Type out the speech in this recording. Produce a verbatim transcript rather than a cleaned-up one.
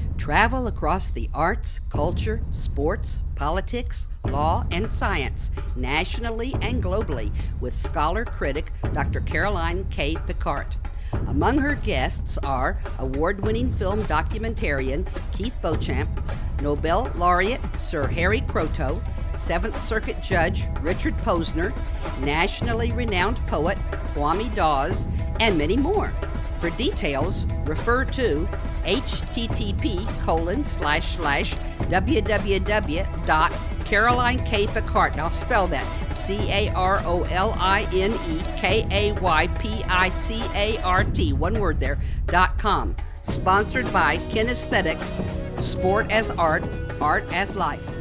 Travel across the arts, culture, sports, politics, law, and science, nationally and globally, with scholar critic Doctor Caroline K. Picart. Among her guests are award-winning film documentarian Keith Beauchamp, Nobel laureate Sir Harry Kroto, Seventh Circuit Judge Richard Posner, nationally renowned poet Kwame Dawes, and many more. For details, refer to http colon slash slash www dot Caroline K. Picart. And I'll spell that C A R O L I N E K A Y P I C A R T, one word there, dot com. Sponsored by Kinesthetics, Sport as Art, Art as Life.